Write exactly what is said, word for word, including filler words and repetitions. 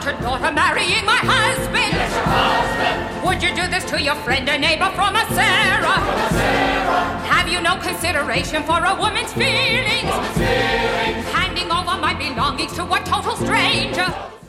unwanted daughter marrying my husband. Yes, your husband. Would you do this to your friend or neighbor from a Sarah? From a Sarah. Have you no consideration for a woman's feelings? Woman's feelings. Handing over my belongings to a total stranger.